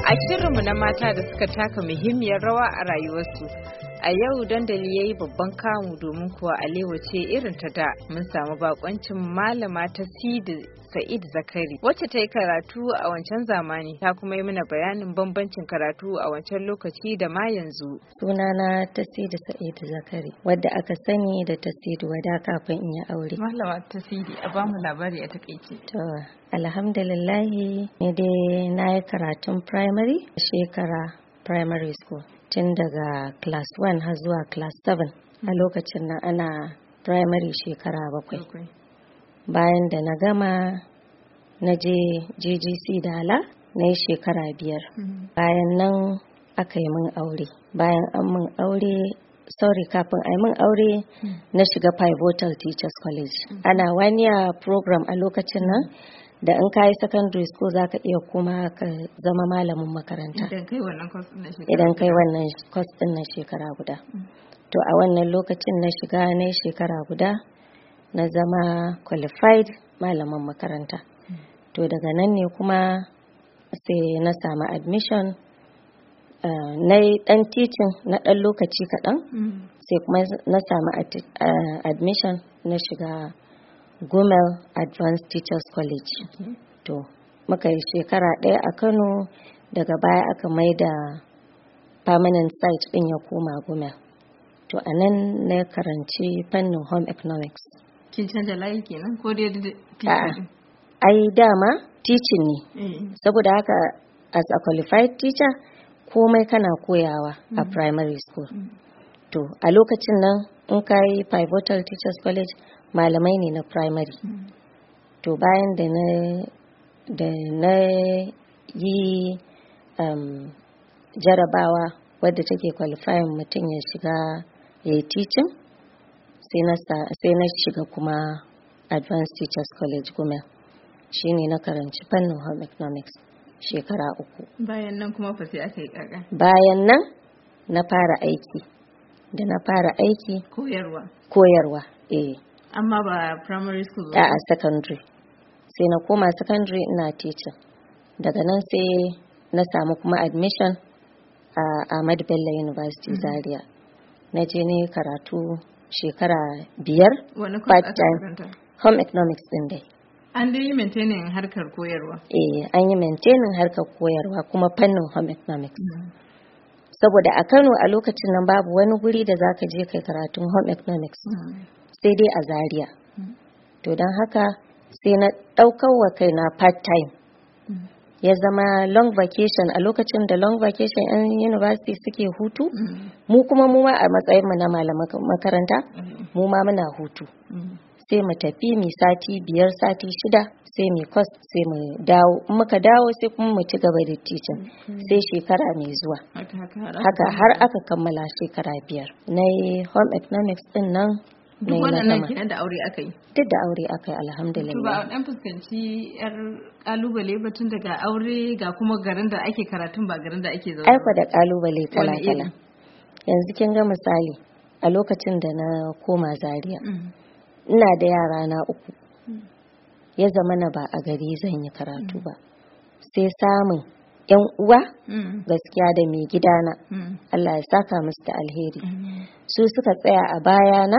A shirinmu na mata da suka taka muhimmiyar rawa a rayuwarsu, a yau dandali ya yi babban kamu domin kuwa alewa ce irin ta da. Mun samu bakoncin malama ta Sa'id Zakari wacce ta yi karatu a wancan zamani, ta kuma yi mana bayanin bambancin karatu a wancan lokaci da ma yanzu. Sunana ta Sa'id Zakari wadda aka sani da Tasidu Wada kafin in yi aure. Malama Tasidi, a bamu labari a takaice. Alhamdulillahi ne dai na yi karatun primary shekara primary school tun daga class 1 har zuwa class 7 a lokacin nan ana primary shekara 7. Bayan da na gama na je GGC Dala na yi shekara 5. Bayan nan aka yi min aure. Bayan an min aure kafin a yi min aure na shiga Pivotal Teachers College. Ana 1 year program a lokacin nan da in ka yi secondary school za ka iya kuma ka zama malamin makaranta idan kai wannan course din na shekara guda. To a wannan lokacin na shiga na shekara guda na zama qualified malamin makaranta. To daga nan ne kuma sai na samu admission na yi dan teaching na dan lokaci kaɗan sai kuma na samu admission na shiga Gumel Advanced Teachers College. To muka yi shekara 1 a Kano, daga baya aka maida permanent site din ya koma Gumel. To a nan na karanci fannin home economics. Kin canza layi kenan ko dai teaching? Ai dama teaching ne. Saboda haka as a qualified teacher komai kana koyawa a primary school. To a lokacin nan in ka yi Pivotal Teachers College malamai ne na primary. To bayan da na yi jarabawa wadda take qualifying mutum ya shiga ya yi teaching sai na shiga kuma Advanced Teachers College Gumel. Shi ne na karanci fannin home economics shekara 3. Bayan nan kuma fa sai aka yi kaka. Bayan nan na fara aiki. Da na fara aiki koyarwa amma ba primary school ba, a secondary. Sai na koma secondary ina teaching. Daga nan sai na samu kuma admission a Ahmadu Bello University Zaria. Na je ne karatu shekara 5 part time home economics din dai. An dai yi maintaining harkar koyarwa? An yi maintaining harkar koyarwa kuma fannin home economics. Saboda a Kano a lokacin nan babu wani guri da zaka je kai karatun home economics sai dai a Zaria. To don haka sai na ɗaukar wa kaina part time. Ya zama long vacation a lokacin da long vacation 'yan university suke hutu. Mu kuma a matsayin mu na malaman makaranta mu ma muna hutu. Sai mu tafi mu sati 5 sati 6 sai mu course sai mu dawo, muka dawo sai kuma mu ci gaba da teaching sai shekara mai zuwa haka har aka kammala shekara 5 na yi home economics din nan. Duk wannan kenan da aure aka yi? Duk da aure aka yi, alhamdulillah. Ba dan fuskanci yar kalubale ba tun daga aure ga kuma garin da ake karatun ba garin da ake zaune? Aiko da kalubale kala-kala. Yanzu kin ga misali a lokacin da na koma Zaria ina da yara na 3. Ya zama na ba a gari zan yi karatu ba. Sai samun 'yan uwa gaskiya da mai gidana Allah ya saka musu da alheri. Su suka tsaya a bayana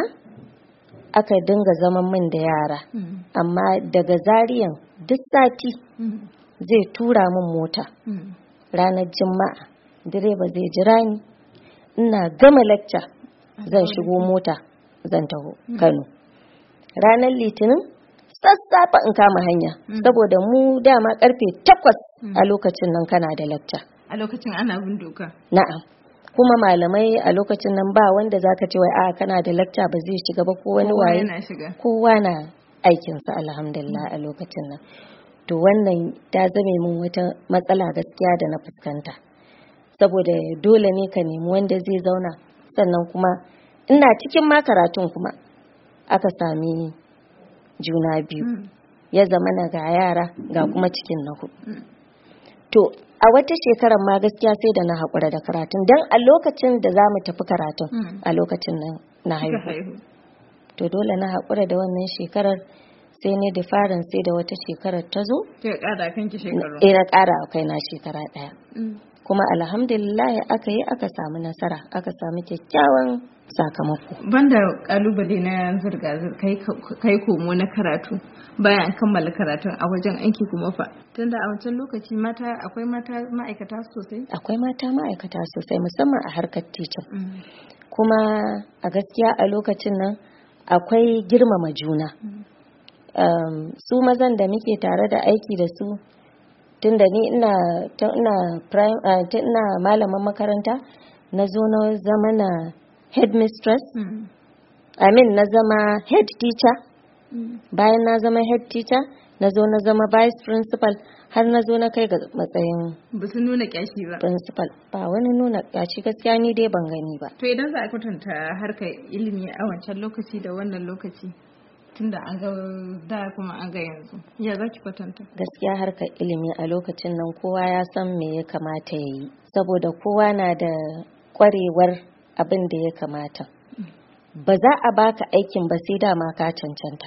aka dinga zaman min da yara. Amma daga Zariyan duk sati zai tura min mota. Ranar Juma'a direba zai jira ni ina gama lecture zan shigo mota zan taho Kano. Ranar Litinin sassafe in kama hanya saboda mu dama karfe 8 a lokacin nan kana da lecture. A lokacin ana bin doka? Na'am. Kuma malamai a lokacin nan ba wanda zaka ce wai kana da lecture ba zai shiga ba ko wani waye. Kowa na aikinsa alhamdulillah a lokacin nan. To wannan ta zame min wata matsala gaskiya da na fuskanta. Saboda dole ne ka nemi wanda zai zauna, sannan kuma ina cikin ma karatun kuma aka sami juna biyu. Ya zama na ga yara ga kuma cikin na 4. To a wata shekarar ma gaskiya sai da na haƙura da karatun don a lokacin da za mu tafi karatun a lokacin nan na haihu. To dole na haƙura da wannan shekarar sai ne da farin sai da wata shekarar ta zo. Kika ƙara kanki shekaru? Na ƙara kai na shekara ɗaya. Kuma alhamdulillah aka samu nasara, aka samu kyakkyawan sakamako. Banda kalubale na kai komo na karatu, bayan an kammala karatun a wajen aiki kuma fa? Tunda a wancan lokaci akwai mata ma'aikata sosai? Akwai mata ma'aikata sosai, musamman a harkar teaching. Kuma a gaskiya a lokacin nan akwai girmama juna. Su mazan da muke tare da aiki da su, tunda ni ina malaman makaranta, na zo na zama na headmistress, na zama head teacher. Bayan na zama head teacher, na zo na zama vice principal, har na zo na kai ga matsayin ba su nuna kyashi ba principal. Ba wani nuna kyashi, gaskiya ni dai ban gani ba. To idan za a kwatanta harkar ilimi a wancan lokaci da wannan lokaci, tunda an ga da kuma an ga yanzu, ya za ki kwatanta? Gaskiya harkar ilimi a lokacin nan kowa ya san me ya kamata ya yi, saboda kowa na da kwarewar abin da ya kamata. Ba za a baka aikin ba sai dama ka cancanta.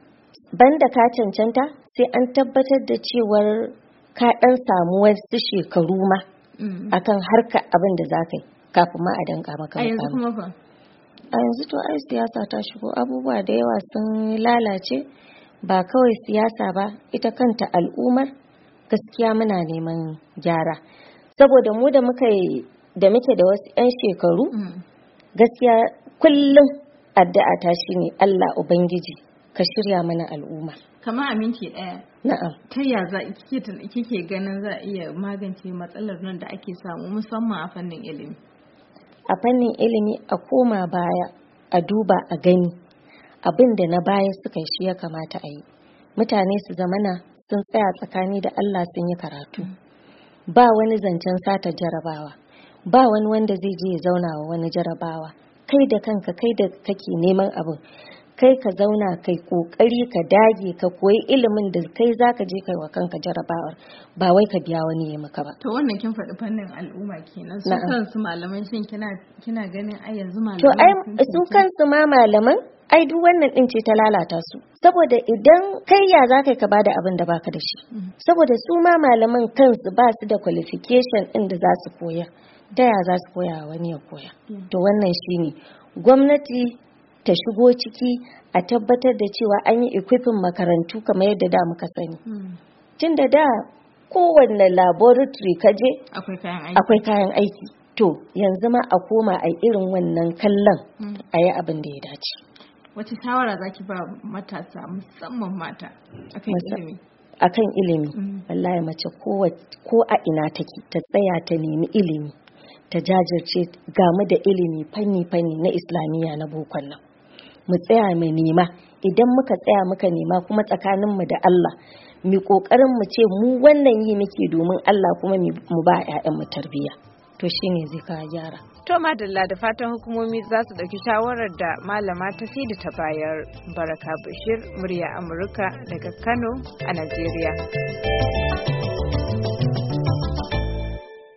Banda ka cancanta, sai an tabbatar da cewar ka dan samu wasu shekaru ma akan harkar abin da za ka yi kafin ma a danka maka. A yanzu kuma fa? A yanzu to ai siyasa ta shigo, abubuwa da yawa sun lalace. Ba kawai siyasa ba, ita kanta al'ummar gaskiya muna neman gyara, saboda mu da muke da wasu 'yan shekaru, gaskiya kullum addu'a ta shine Allah Ubangiji ka shirya mana al'umma. Kamar a minti ɗaya. Na'am. Ta ya kike ganin za a iya magance matsalar nan da ake samu musamman a fannin ilimi? A fannin ilimi a koma baya, a duba a gani abin da na baya suka shi ya kamata a yi. Mutane su zamana sun tsaya tsakani da Allah sun yi karatu. Ba wani zancen sata jarabawa, ba wani wanda zai je ya zauna wa wani jarabawa. Kai da kanka, kai da kake neman abin, kai ka zauna kai kokari ka dage ka koyi ilimin da kai zaka je kai wa kanka jarabawar, ba wai ka biya wani ya maka ba. To wannan kin faɗi fannin al'umma kenan. Su kansu malaman shin kina ganin ai yanzu malaman? To ai su kansu ma malaman ai duk wannan din ce ta lalata su, saboda idan kai ya zaka ka bada abin da baka da shi, saboda su ma malaman kansu ba su da qualification din da za su koya, da ya za su koya wani ya koya. To wannan shine gwamnati ta shigo ciki a tabbatar da cewa an yi equipping makarantu kamar yadda da muka sani. Tun da kowanne laboratory kaje akwai kayan aiki. To yanzu ma a koma a irin wannan kallon a yi abin da ya dace. Wace shawara zaki ba matasa musamman mata akan ilimi? Akan ilimi, wallahi mace ko a ina take ta tsaya ta nemi ilimi, ta jajirce, gamu da ilimi fanni na islamiyya na bokon nan. Mu tsaya mu nema, idan muka tsaya muka nema kuma tsakaninmu da Allah, mu kokarin mu ce mu wannan yi muke domin Allah, kuma mu ba 'ya'yanmu tarbiyya. To shine zai kawo gyara. To madalla, da fatan hukumomi za su ɗauki shawarar da malama ta Sidi ta bayar. Baraka Bashir, murya Amurka daga Kano a Najeriya.